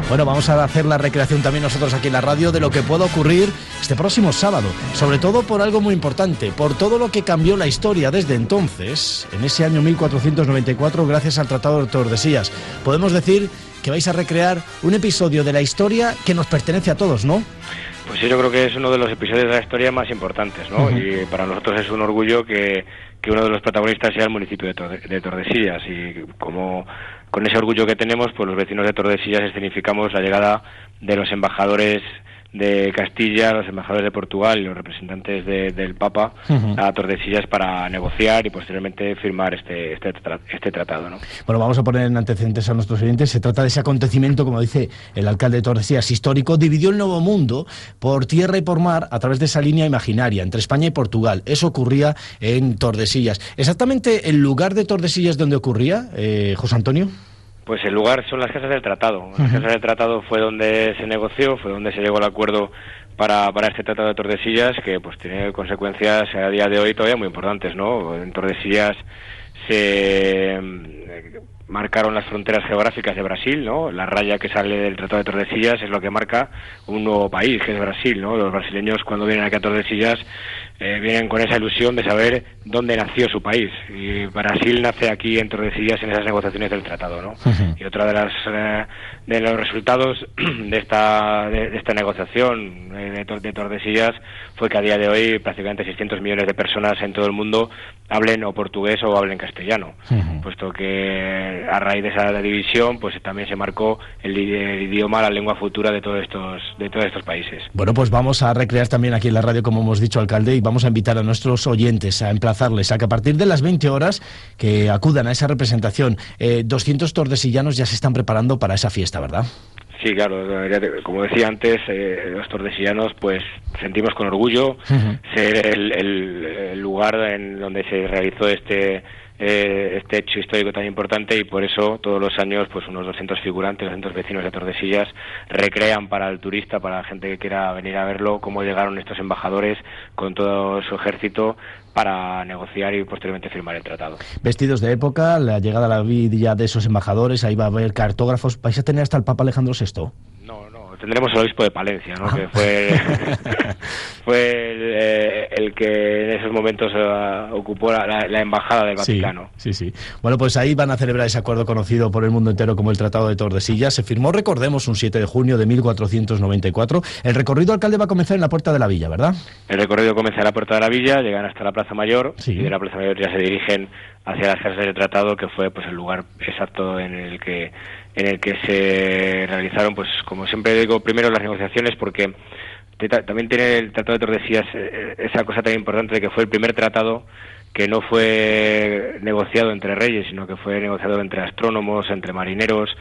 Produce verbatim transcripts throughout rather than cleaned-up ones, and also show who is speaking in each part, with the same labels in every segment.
Speaker 1: Bueno, vamos a hacer la recreación también nosotros aquí en la radio de lo que pueda ocurrir este próximo sábado, sobre todo por algo muy importante, por todo lo que cambió la historia desde entonces, en ese año mil cuatrocientos noventa y cuatro, gracias al Tratado de Tordesillas. Podemos decir que vais a recrear un episodio de la historia que nos pertenece a todos, ¿no?
Speaker 2: Pues sí, yo creo que es uno de los episodios de la historia más importantes, ¿no? Uh-huh. Y para nosotros es un orgullo que, que uno de los protagonistas sea el municipio de, Torde, de Tordesillas, y como con ese orgullo que tenemos, pues los vecinos de Tordesillas escenificamos la llegada de los embajadores de Castilla, los embajadores de Portugal y los representantes de, del Papa uh-huh. a Tordesillas para negociar y posteriormente firmar este, este, este tratado, ¿no?
Speaker 1: Bueno, vamos a poner en antecedentes a nuestros oyentes. Se trata de ese acontecimiento, como dice el alcalde de Tordesillas, histórico. Dividió el Nuevo Mundo por tierra y por mar a través de esa línea imaginaria entre España y Portugal. Eso ocurría en Tordesillas. ¿Exactamente el lugar de Tordesillas donde ocurría, eh, José Antonio?
Speaker 2: Pues el lugar son las casas del tratado. Las casas del tratado fue donde se negoció, fue donde se llegó al acuerdo para, para este tratado de Tordesillas, que pues tiene consecuencias a día de hoy todavía muy importantes, ¿no? En Tordesillas se eh, marcaron las fronteras geográficas de Brasil, ¿no? La raya que sale del tratado de Tordesillas es lo que marca un nuevo país, que es Brasil, ¿no? Los brasileños, cuando vienen aquí a Tordesillas, eh, vienen con esa ilusión de saber dónde nació su país, y Brasil nace aquí en Tordesillas en esas negociaciones del tratado, ¿no? Uh-huh. Y otra de las eh, de los resultados de esta de, de esta negociación de, de Tordesillas fue que a día de hoy prácticamente seiscientos millones de personas en todo el mundo hablen o portugués o hablen castellano, uh-huh. puesto que a raíz de esa división pues también se marcó el, el idioma, la lengua futura de todos estos de todos estos países.
Speaker 1: Bueno, pues vamos a recrear también aquí en la radio, como hemos dicho, alcalde, y vamos a invitar a nuestros oyentes a emplazarles a que a partir de las veinte horas que acudan a esa representación. eh, doscientos tordesillanos ya se están preparando para esa fiesta, ¿verdad?
Speaker 2: Sí, claro, como decía antes, eh, los tordesillanos pues sentimos con orgullo uh-huh. ser el, el, el lugar en donde se realizó este eh, este hecho histórico tan importante, y por eso todos los años pues unos doscientos figurantes, doscientos vecinos de Tordesillas recrean para el turista, para la gente que quiera venir a verlo, cómo llegaron estos embajadores con todo su ejército para negociar y posteriormente firmar el tratado.
Speaker 1: Vestidos de época, la llegada a la villa de esos embajadores, ahí va a haber cartógrafos. ¿Vais a tener hasta el Papa Alejandro sexto?
Speaker 2: No, no, tendremos al obispo de Palencia, ¿no? Ah. Que fue fue el, eh, el que en esos momentos uh, ocupó la, la, la embajada del Vaticano.
Speaker 1: Sí, sí, sí. Bueno, pues ahí van a celebrar ese acuerdo conocido por el mundo entero como el Tratado de Tordesillas. Se firmó, recordemos, un siete de junio de mil cuatrocientos noventa y cuatro. El recorrido, alcalde, va a comenzar en la Puerta de la Villa, ¿verdad?
Speaker 2: El recorrido comienza en la Puerta de la Villa, llegan hasta la Plaza Mayor, sí. Y de la Plaza Mayor ya se dirigen hacia las casas del tratado, que fue pues el lugar exacto en el que en el que se realizaron, pues como siempre digo, primero las negociaciones, porque también tiene el Tratado de Tordesillas esa cosa tan importante de que fue el primer tratado que no fue negociado entre reyes, sino que fue negociado entre astrónomos, entre marineros,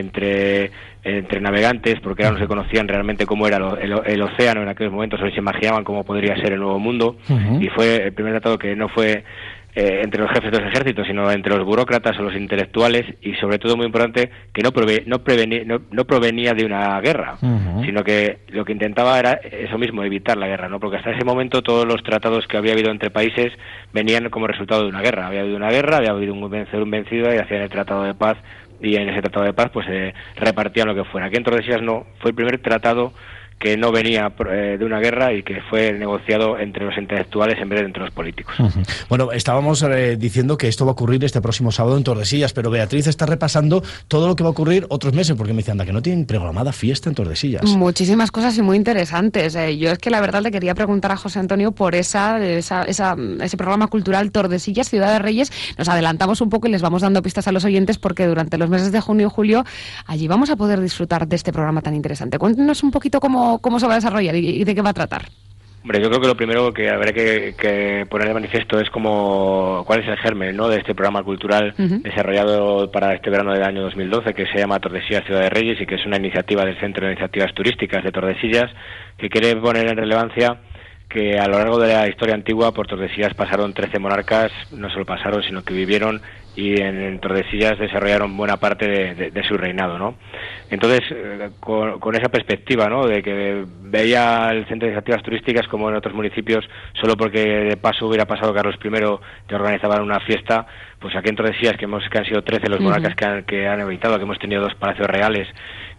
Speaker 2: entre entre navegantes, porque ahora no se conocían realmente cómo era el, el, el océano en aquellos momentos, solo se imaginaban cómo podría ser el nuevo mundo, uh-huh. Y fue el primer tratado que no fue eh, entre los jefes de los ejércitos, sino entre los burócratas o los intelectuales, y sobre todo muy importante, que no, prove, no, preveni, no, no provenía de una guerra, uh-huh. sino que lo que intentaba era eso mismo, evitar la guerra, ¿no? Porque hasta ese momento todos los tratados que había habido entre países venían como resultado de una guerra. Había habido una guerra, había habido un vencedor, un vencido, y hacían el tratado de paz, y en ese tratado de paz pues se eh, repartían lo que fuera. Aquí en Tordesillas no, fue el primer tratado que no venía eh, de una guerra y que fue negociado entre los intelectuales en vez de entre los políticos. Uh-huh.
Speaker 1: Bueno, estábamos eh, diciendo que esto va a ocurrir este próximo sábado en Tordesillas, pero Beatriz está repasando todo lo que va a ocurrir otros meses, porque me dice, anda, que no tienen programada fiesta en Tordesillas.
Speaker 3: Muchísimas cosas y muy interesantes. Eh, yo es que la verdad le quería preguntar a José Antonio por esa, esa, esa ese programa cultural Tordesillas, Ciudad de Reyes. Nos adelantamos un poco y les vamos dando pistas a los oyentes, porque durante los meses de junio y julio allí vamos a poder disfrutar de este programa tan interesante. Cuéntenos un poquito cómo cómo se va a desarrollar y de qué va a tratar.
Speaker 2: Hombre, yo creo que lo primero que habrá que, que poner de manifiesto es como cuál es el germen, ¿no?, de este programa cultural uh-huh. desarrollado para este verano del año dos mil doce, que se llama Tordesillas Ciudad de Reyes, y que es una iniciativa del Centro de Iniciativas Turísticas de Tordesillas, que quiere poner en relevancia que a lo largo de la historia antigua por Tordesillas pasaron trece monarcas, no solo pasaron, sino que vivieron, y en, en Tordesillas desarrollaron buena parte de, de, de su reinado, ¿no? Entonces, eh, con, con esa perspectiva, ¿no?, de que veía el Centro de Iniciativas Turísticas como en otros municipios, solo porque de paso hubiera pasado Carlos primero, que organizaban una fiesta, pues aquí en Tordesillas, que hemos que han sido trece los monarcas uh-huh. que, han, que han habitado, que hemos tenido dos palacios reales,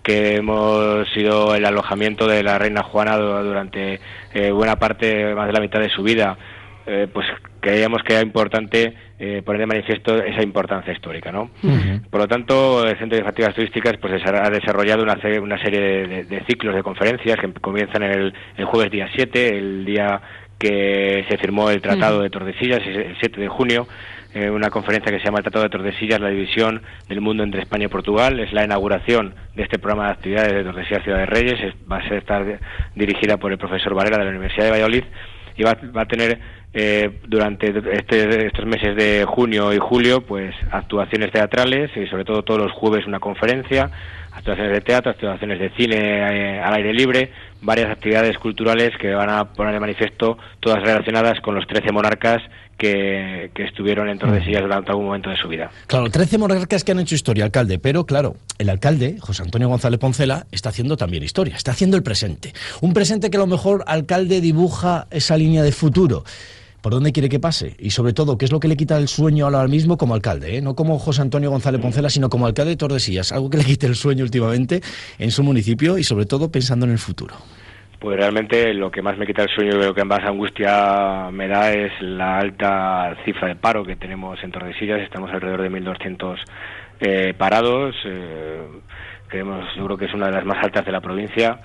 Speaker 2: que hemos sido el alojamiento de la reina Juana durante eh, buena parte, más de la mitad de su vida, eh, pues creíamos que era importante eh, poner de manifiesto esa importancia histórica, ¿no? Uh-huh. Por lo tanto, el Centro de Iniciativas Turísticas pues ha desarrollado una, una serie de, de, de ciclos de conferencias que comienzan el, el jueves día siete, el día que se firmó el Tratado uh-huh. de Tordesillas, el siete de junio, eh, una conferencia que se llama el Tratado de Tordesillas, la división del mundo entre España y Portugal. Es la inauguración de este programa de actividades de Tordesillas Ciudad de Reyes. Es, va a ser estar dirigida por el profesor Varela de la Universidad de Valladolid y va, va a tener eh, durante este, estos meses de junio y julio pues actuaciones teatrales y sobre todo todos los jueves una conferencia, actuaciones de teatro, actuaciones de cine eh, al aire libre, varias actividades culturales que van a poner de manifiesto, todas relacionadas con los trece monarcas que, que estuvieron en Tordesillas durante algún momento de su vida.
Speaker 1: Claro, trece monarcas que han hecho historia, alcalde, pero claro, el alcalde, José Antonio González Poncela, está haciendo también historia, está haciendo el presente. Un presente que a lo mejor, alcalde, dibuja esa línea de futuro. ¿Por dónde quiere que pase? Y sobre todo, ¿qué es lo que le quita el sueño ahora mismo como alcalde? ¿eh? No como José Antonio González Poncela, sino como alcalde de Tordesillas. Algo que le quite el sueño últimamente en su municipio y sobre todo pensando en el futuro.
Speaker 2: Pues realmente lo que más me quita el sueño y lo que más angustia me da es la alta cifra de paro que tenemos en Tordesillas. Estamos alrededor de mil doscientos eh, parados. Eh, creemos, yo creo que es una de las más altas de la provincia.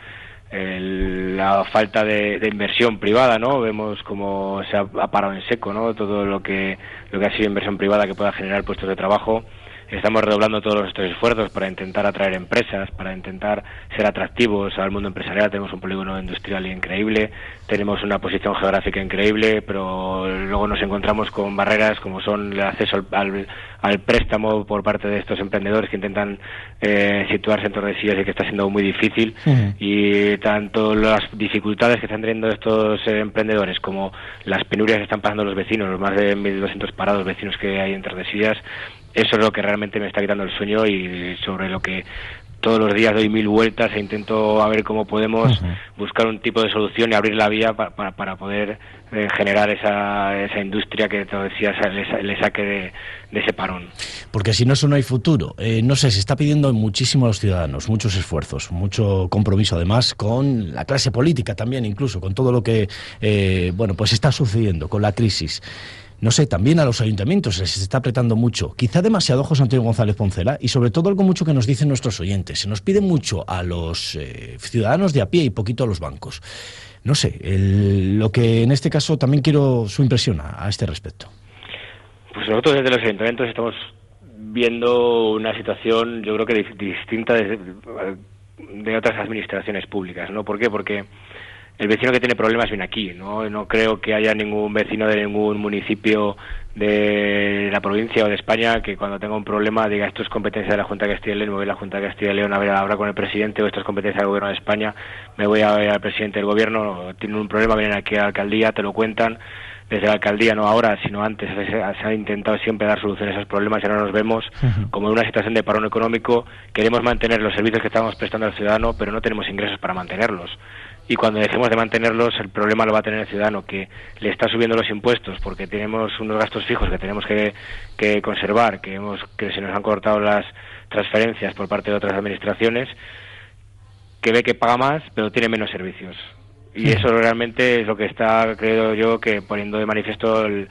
Speaker 2: El, la falta de, de inversión privada, ¿no? Vemos como se ha, ha parado en seco, ¿no? Todo lo que lo que ha sido inversión privada que pueda generar puestos de trabajo. Estamos redoblando todos nuestros esfuerzos para intentar atraer empresas, para intentar ser atractivos al mundo empresarial. Tenemos un polígono industrial increíble, tenemos una posición geográfica increíble, pero luego nos encontramos con barreras como son el acceso al, al, al préstamo por parte de estos emprendedores que intentan eh, situarse en Tordesillas y que está siendo muy difícil. Uh-huh. Y tanto las dificultades que están teniendo estos eh, emprendedores como las penurias que están pasando los vecinos, los más de mil doscientos parados vecinos que hay en Tordesillas, eso es lo que realmente me está quitando el sueño y sobre lo que todos los días doy mil vueltas e intento a ver cómo podemos uh-huh. buscar un tipo de solución y abrir la vía para, para, para poder eh, generar esa, esa industria que te decías le, le saque de, de ese parón.
Speaker 1: Porque si no, eso no hay futuro. Eh, no sé, se está pidiendo muchísimo a los ciudadanos, muchos esfuerzos, mucho compromiso además con la clase política también, incluso con todo lo que eh, bueno pues está sucediendo con la crisis. No sé, también a los ayuntamientos se está apretando mucho, quizá demasiado, José Antonio González Poncela, y sobre todo algo mucho que nos dicen nuestros oyentes. Se nos pide mucho a los eh, ciudadanos de a pie y poquito a los bancos. No sé, el, lo que en este caso también quiero su impresión a, a este respecto.
Speaker 2: Pues nosotros desde los ayuntamientos estamos viendo una situación, yo creo que distinta de, de otras administraciones públicas, ¿no? ¿Por qué? Porque el vecino que tiene problemas viene aquí, ¿no? No creo que haya ningún vecino de ningún municipio de la provincia o de España que cuando tenga un problema diga esto es competencia de la Junta de Castilla y León, me voy a la Junta de Castilla y León a ver ahora con el presidente, o esto es competencia del gobierno de España, me voy a ver al presidente del gobierno, tienen un problema, vienen aquí a la alcaldía, te lo cuentan. Desde la alcaldía, no ahora, sino antes, se ha intentado siempre dar soluciones a esos problemas y ahora nos vemos uh-huh. como en una situación de parón económico. Queremos mantener los servicios que estamos prestando al ciudadano, pero no tenemos ingresos para mantenerlos. Y cuando dejemos de mantenerlos, el problema lo va a tener el ciudadano, que le está subiendo los impuestos porque tenemos unos gastos fijos que tenemos que, que conservar, que, hemos, que se nos han cortado las transferencias por parte de otras administraciones, que ve que paga más, pero tiene menos servicios. Y eso realmente es lo que está, creo yo, que poniendo de manifiesto el,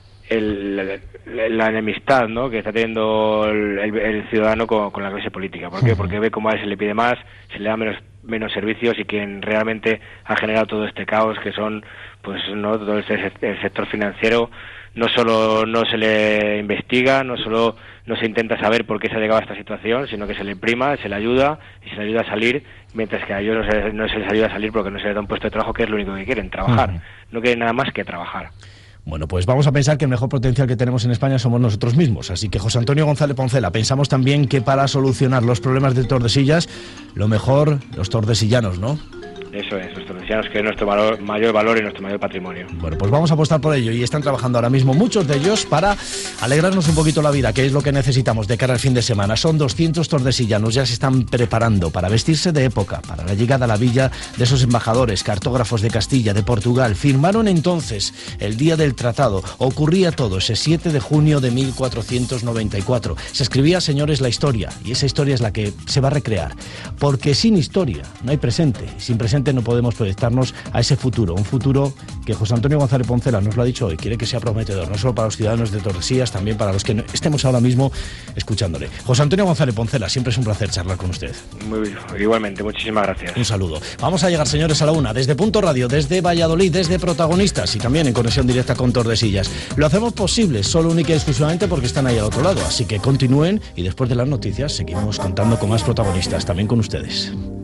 Speaker 2: el, la enemistad, ¿no?, que está teniendo el, el, el ciudadano con, con la clase política. ¿Por qué? Porque ve cómo a él se le pide más, se le da menos menos servicios y quien realmente ha generado todo este caos, que son, pues, no todo este, el sector financiero. No solo no se le investiga, no solo no se intenta saber por qué se ha llegado a esta situación, sino que se le prima, se le ayuda y se le ayuda a salir, mientras que a ellos no se, no se les ayuda a salir porque no se les da un puesto de trabajo, que es lo único que quieren, trabajar. Uh-huh. No quieren nada más que trabajar.
Speaker 1: Bueno, pues vamos a pensar que el mejor potencial que tenemos en España somos nosotros mismos. Así que, José Antonio González Poncela, pensamos también que para solucionar los problemas de Tordesillas, lo mejor, los tordesillanos, ¿no?
Speaker 2: Eso es, los tordesillas, que es nuestro valor, mayor valor y nuestro mayor patrimonio.
Speaker 1: Bueno, pues vamos a apostar por ello y están trabajando ahora mismo muchos de ellos para alegrarnos un poquito la vida, que es lo que necesitamos de cara al fin de semana. Son doscientos tordesillanos, ya se están preparando para vestirse de época, para la llegada a la villa de esos embajadores, cartógrafos de Castilla, de Portugal. Firmaron entonces el día del tratado. Ocurría todo ese siete de junio de mil cuatrocientos noventa y cuatro. Se escribía, señores, la historia, y esa historia es la que se va a recrear. Porque sin historia no hay presente, y sin presente no podemos proyectarnos a ese futuro, un futuro que José Antonio González Poncela nos lo ha dicho hoy, quiere que sea prometedor, no solo para los ciudadanos de Tordesillas, también para los que estemos ahora mismo escuchándole. José Antonio González Poncela, siempre es un placer charlar con usted.
Speaker 2: Muy bien, igualmente, muchísimas gracias.
Speaker 1: Un saludo. Vamos a llegar, señores, a la una, desde Punto Radio, desde Valladolid, desde Protagonistas y también en conexión directa con Tordesillas. Lo hacemos posible solo única y exclusivamente porque están ahí al otro lado, así que continúen y después de las noticias seguimos contando con más protagonistas, también con ustedes.